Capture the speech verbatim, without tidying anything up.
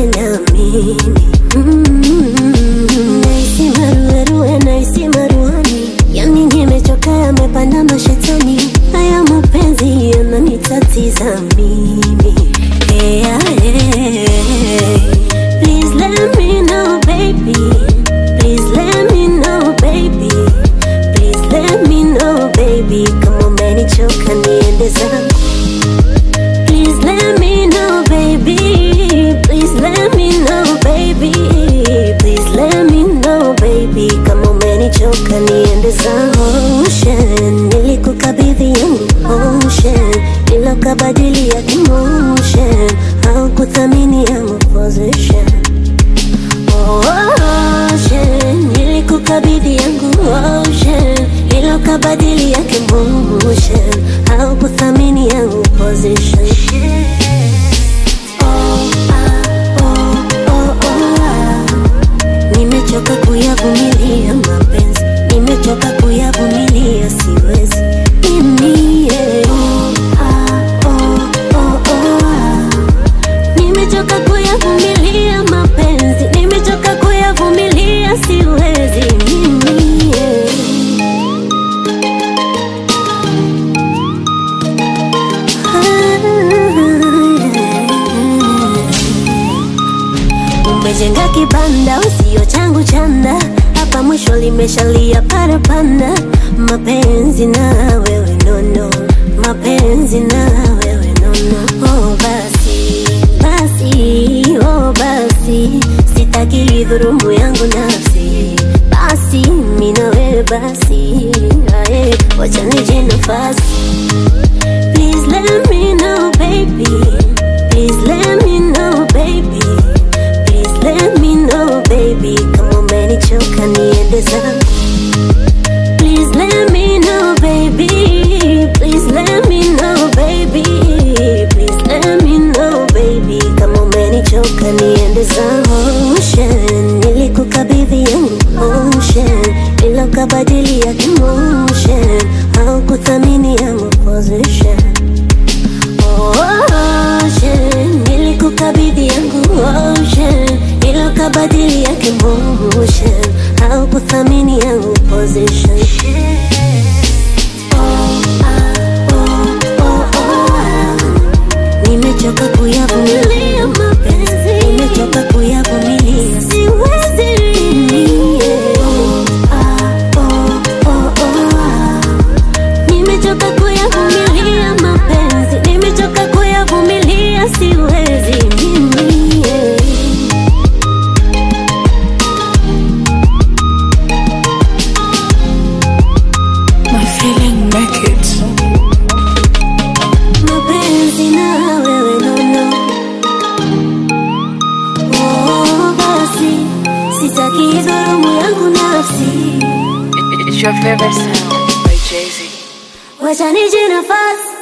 na mimi. mm-hmm. Naisi maruerue, naisi maruani, yani nimechoka, yamepanda mashetani. Haya mapenzi yananitatiza mimi. Hey, hey, please let me know baby, please let me know baby, please let me know baby, kama umenichoka niende zangu. Please let me know baby, please let me know baby, please let me know baby, kama umenichoka niende zangu. Ocean, nilikukabidhi yangu ocean, nilokabadili ya emotion, haukuthamini yangu position. Oh, ocean, nilikukabidhi yangu ocean, nilokabadili ya emotion, haukuthamini yangu position. Oh, ah, oh, oh, oh, ah. Nimechoka kuyavumilia mapenzi, nimechoka kuyavumilia, siwezi mimi, yeah. Oh, ah, oh, oh, oh, ah. Nimechoka kuyavumilia mapenzi, nimechoka kuyavumilia, siwezi mimi, yeah. Umejenga kibanda usio changu chanda, hapa mwisho limeshalia parapanda. Mapenzi na wewe nono, mapenzi na wewe nono. Oh basi, basi, oh basi, sitaki dhurumu yangu nafsi. Basi, mimi na wewe basi, ae, wacha nije nafasi. Please let me know baby, please let me know baby, please let me know baby, kama umenichoka niende zangu. Please let me know baby, please let me know baby, please let me know baby, kama umenichoka niende zangu. Ocean, nilikukabidhi yangu ocean, nilokabadili ya emotion, haukuthamini yangu position. Oh, ocean, nilikukabidhi yangu ocean, nilokabadili ya emotion, haukuthamini yangu position. Oh, ah, oh, oh, oh, ah. Nimechoka kuyavumilia mapenzi, nimechoka kuyavumilia, siwezi mimi, yeah. Oh, ah, oh, oh, oh, ah. Nimechoka kuyavumilia mapenzi, nimechoka kuyavumilia, siwezi mimi, yeah. My feeling make it. Mapenzi na wewe nono. Oh basi, sitaki dhurumu yangu nafsi. It's your favorite sound by Jay-Z. Wacha nije nafasi.